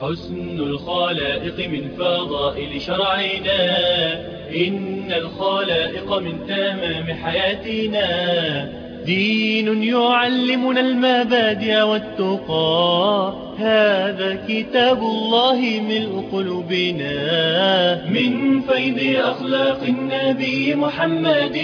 حسن الخلائق من فضائل شرعنا، إن الخلائق من تمام حياتنا. دين يعلمنا المبادئ والتقى، هذا كتاب الله ملء قلوبنا من فيض أخلاق النبي محمد.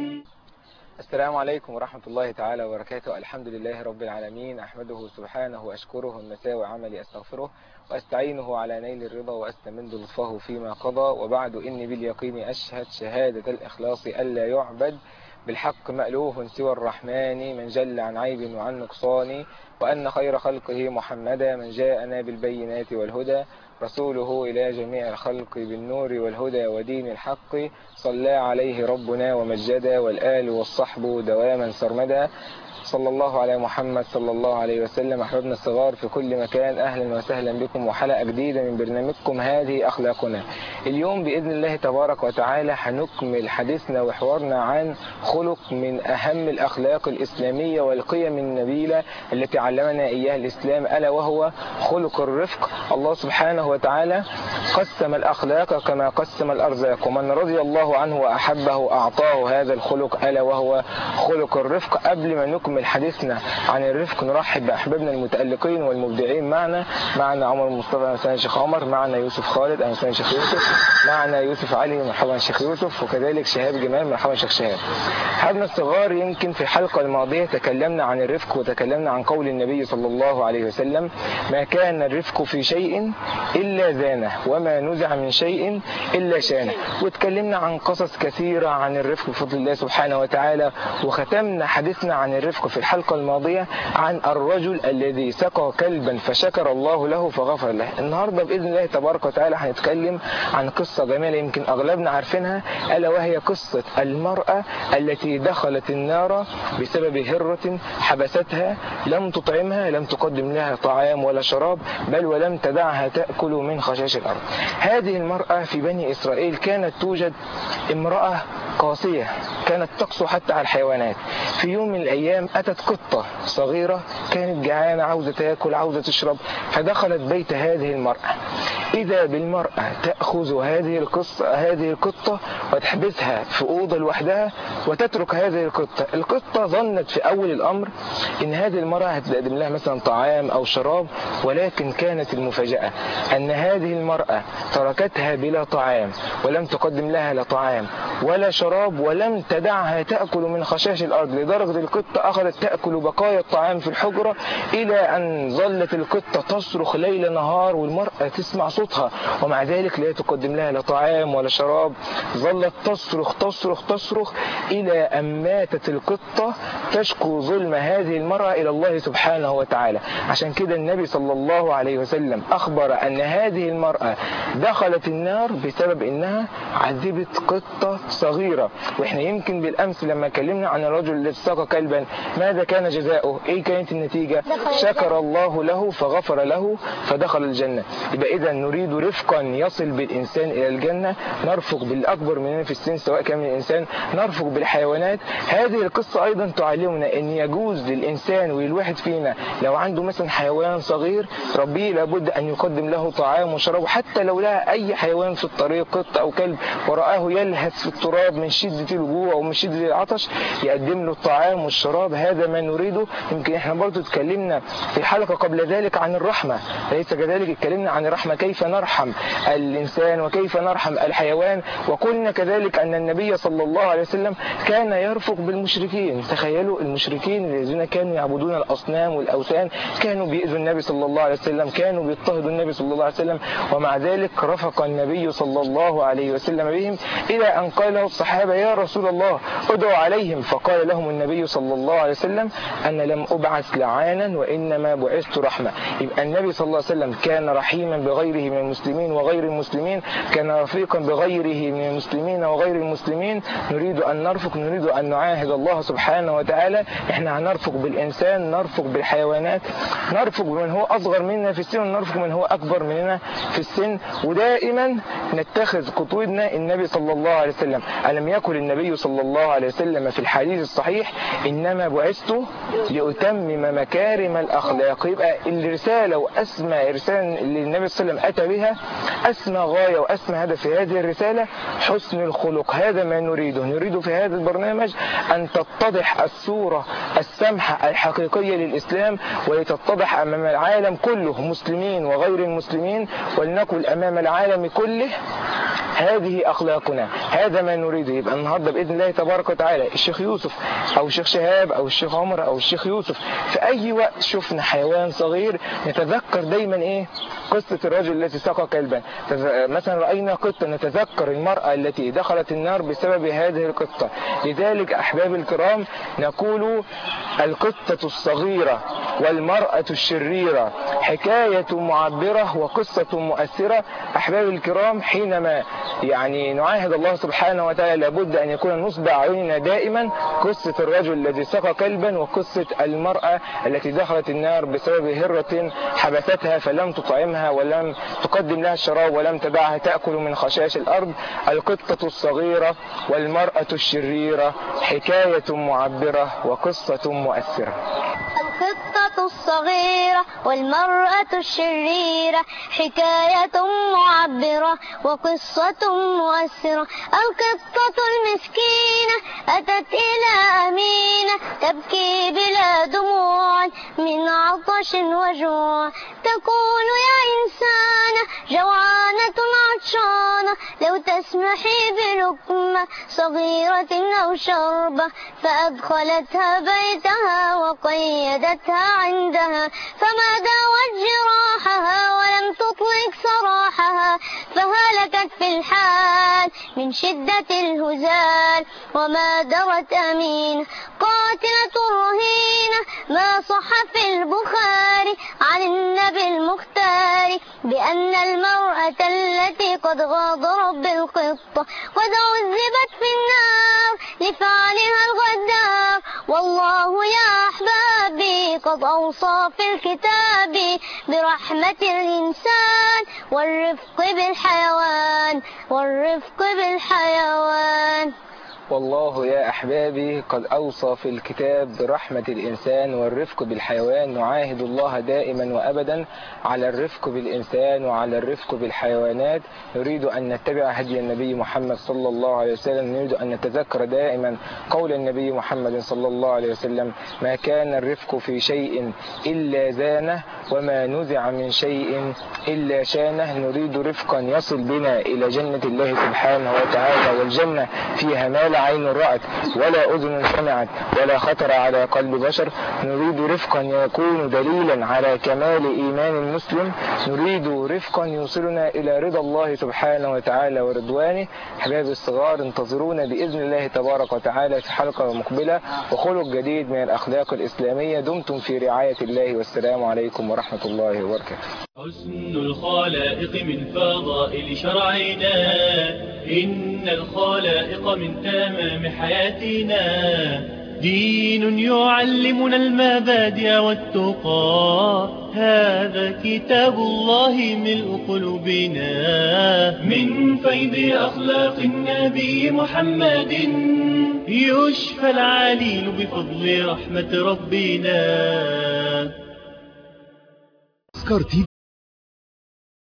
السلام عليكم ورحمة الله تعالى وبركاته. الحمد لله رب العالمين، أحمده سبحانه وأشكره المساء وعملي أستغفره وأستعينه على نيل الرضا وأستمد لطفه فيما قضى. وبعد إني باليقين أشهد شهادة الإخلاص ألا يعبد بالحق مألوه سوى الرحمن من جل عن عيب وعن نقصان، وأن خير خلقه محمدا من جاءنا بالبينات والهدى، رسوله إلى جميع الخلق بالنور والهدى ودين الحق. صلى عليه ربنا ومجدا، والآل والصحب دواما سرمدا. صلى الله على محمد صلى الله عليه وسلم. أحبابنا الصغار في كل مكان، أهلا وسهلا بكم وحلقة جديدة من برنامجكم هذه أخلاقنا. اليوم بإذن الله تبارك وتعالى هنكمل حديثنا وحوارنا عن خلق من أهم الأخلاق الإسلامية والقيم النبيلة التي علمنا إياها الإسلام، ألا وهو خلق الرفق. الله سبحانه وتعالى قسم الأخلاق كما قسم الأرزاق، ومن رضي الله عنه وأحبه أعطاه هذا الخلق ألا وهو خلق الرفق. قبل ما نكمل حديثنا عن الرفق نرحب بأحبابنا المتألقين والمبدعين معنا عمر مصطفى، أهلا شيخ عمر، معنا يوسف خالد، أهلا شيخ يوسف، معنا يوسف علي، مرحبا شيخ يوسف، وكذلك شهاب جمال، مرحبا شيخ شهاب. أحبابنا الصغار، يمكن في الحلقة الماضية تكلمنا عن الرفق وتكلمنا عن قول النبي صلى الله عليه وسلم: ما كان الرفق في شيء إلا زانه، وما نزع من شيء إلا شانه. وتكلمنا عن قصص كثيرة عن الرفق بفضل الله سبحانه وتعالى. وختمنا حديثنا عن الرفق في الحلقة الماضية عن الرجل الذي سقى كلبا فشكر الله له فغفر له. النهاردة بإذن الله تبارك وتعالى هنتكلم عن قصة جميلة يمكن أغلبنا عارفينها، ألا وهي قصة المرأة التي دخلت النار بسبب هرة حبستها، لم تطعمها، لم تقدم لها طعام ولا شراب، بل ولم تدعها تأكل من خشاش الأرض. هذه المرأة في بني إسرائيل كانت توجد امرأة قاسية، كانت تقسو حتى على الحيوانات. في يوم من الأيام أتت قطة صغيرة كانت جعانة، عاوزة تأكل، عاوزة تشرب، فدخلت بيت هذه المرأة. إذا بالمرأة تأخذ هذه القطة وتحبسها في أوضة لوحدها وتترك هذه القطة. القطة ظنت في أول الأمر إن هذه المرأة هتقدم لها مثلا طعام أو شراب، ولكن كانت المفاجأة أن هذه المرأة تركتها بلا طعام، ولم تقدم لها لا طعام ولا شراب، ولم تدعها تأكل من خشاش الأرض، لدرجة القطة أخذت تأكل بقايا الطعام في الحجرة، إلى أن ظلت القطة تصرخ ليل نهار والمرأة تسمع صوتها، ومع ذلك لا تقدم لها لا طعام ولا شراب. ظلت تصرخ تصرخ تصرخ إلى أن ماتت القطة تشكو ظلم هذه المرأة إلى الله سبحانه وتعالى. عشان كده النبي صلى الله عليه وسلم أخبر أن هذه المرأة دخلت النار بسبب أنها عذبت قطة صغيرة. وإحنا يمكن بالأمس لما كلمنا عن الرجل الذي سقى كلبا، ماذا كان جزاؤه؟ إيه كانت النتيجة؟ شكر الله له فغفر له فدخل الجنة. يبقى إذا نريد رفقا يصل بالإنسان إلى الجنة، نرفق بالأكبر مننا في السن سواء كان من الإنسان، نرفق بالحيوانات. هذه القصة أيضا تعلمنا أن يجوز للإنسان وللواحد فينا لو عنده مثلا حيوان صغير ربيه، لابد أن يقدم له طعام وشراب، حتى لو لها أي حيوان في الطريق، قط أو كلب، ورآه يلهث في التراب من شدة الجوع أو من شدة العطش، يقدم له الطعام والشراب. هذا ما نريده. يمكن احنا برضو اتكلمنا في حلقة قبل ذلك عن الرحمة، ليس كذلك؟ اتكلمنا عن الرحمة، كيف نرحم الإنسان وكيف نرحم الحيوان. وقلنا كذلك أن النبي صلى الله عليه وسلم كان يرفق بالمشركين. تخيلوا المشركين الذين كانوا يعبدون الأصنام والأوثان، كانوا بيؤذوا النبي صلى الله عليه وسلم، كانوا بيضطهدوا النبي صلى الله عليه وسلم، ومع ذلك رفق النبي صلى الله عليه وسلم بهم، إلى أن قال له الصحابة: يا رسول الله ادعو عليهم. فقال لهم النبي صلى الله عليه وسلم: أنا لم أبعث لعانا وإنما بعثت رحمة. يبقى النبي صلى الله عليه وسلم كان رحيما بغيره من المسلمين وغير المسلمين، كان رفيقا بغيره من المسلمين وغير المسلمين. نريد أن نرفق، نريد أن نعاهد الله سبحانه وتعالى. احنا هنرفق بالإنسان، نرفق بالحيوانات، نرفق بمن هو أصغر منا في السن، ونرفق من هو أكبر مننا في السن. ودائما نتخذ قدوتنا النبي صلى الله عليه وسلم. ألم يقل النبي صلى الله عليه وسلم في الحديث الصحيح إنما بعثت لأتمم مكارم الأخلاق. يبقى الرسالة وأسمى رسالة اللي النبي صلى الله عليه وسلم أتى بها، أسمى غاية وأسمى هدف في هذه الرسالة حسن الخلق. هذا ما نريده. نريد في هذا البرنامج أن تتضح الصورة السمحة الحقيقية للإسلام، ولتتضح أمام العالم كله، مسلمين وغير المسلمين، ولنقل أمام العالم كله هذه أخلاقنا. هذا ما نريده. يبقى النهاردة بإذن الله تبارك وتعالى الشيخ يوسف أو الشيخ شهاب أو الشيخ عمر أو الشيخ يوسف في أي وقت شفنا حيوان صغير نتذكر دايما قصة الرجل الذي سقى كلبا. مثلا رأينا قطة نتذكر المرأة التي دخلت النار بسبب هذه القطة. لذلك أحباب الكرام نقول القطة الصغيرة والمرأة الشريرة حكاية معبرة وقصة مؤثرة. أحباب الكرام حينما نعاهد الله سبحانه وتعالى لابد أن يكون نصب أعيننا دائما قصة الرجل الذي سقى كلبا وقصة المرأة التي دخلت النار بسبب هرة حبستها فلم تطعمها ولم تقدم لها الشراب ولم تدعها تأكل من خشاش الأرض. القطة الصغيرة والمرأة الشريرة حكاية معبرة وقصة مؤثرة. القطة الصغيرة والمرأة الشريرة حكاية معبرة وقصة مؤثرة. القطة المسكينة أتت إلى أمينة تبكي بلا دموع من عطش وجوع، تقول يا إنسانة جوعانة عطشانة لو تسمحي بلقمة صغيرة أو شربة، فأدخلتها بيتها وقيدتها عندها فما داوت جراحها ولم تطلق سراحها، فهلكت في الحال من شدة الهزال وما درت أمينة. قاتلة رهينة ما صح في البخاري عن النبي المختار بأن المرأة التي قد غادرت بالقطة قد عذبت في النار لفعلها الغدار. والله يا أحبابي قد أوصى في الكتاب برحمة الإنسان والرفق بالحيوان والله يا أحبابي قد أوصى في الكتاب برحمة الإنسان والرفق بالحيوان. نعاهد الله دائما وأبدا على الرفق بالإنسان وعلى الرفق بالحيوانات. نريد أن نتبع هدي النبي محمد صلى الله عليه وسلم. نريد أن نتذكر دائما قول النبي محمد صلى الله عليه وسلم: ما كان الرفق في شيء إلا زانه وما نزع من شيء إلا شانه. نريد رفقا يصل بنا إلى جنة الله سبحانه وتعالى، والجنة فيها ما لا عين رأت ولا أذن سمعت ولا خطر على قلب بشر. نريد رفقا يكون دليلا على كمال إيمان المسلم. نريد رفقا يوصلنا إلى رضا الله سبحانه وتعالى ورضوانه. أحباب الصغار انتظرونا بإذن الله تبارك وتعالى في حلقة مقبلة وخلق جديد من الأخلاق الإسلامية. دمتم في رعاية الله، والسلام عليكم ورحمة الله وبركاته. حسن الخلائق من فضائل شرعنا، إن الخلائق من تمام حياتنا. دين يعلمنا المبادئ والتقى، هذا كتاب الله ملء قلوبنا. من فيض أخلاق النبي محمد يشفى العليل بفضل رحمة ربنا. تذكار تي في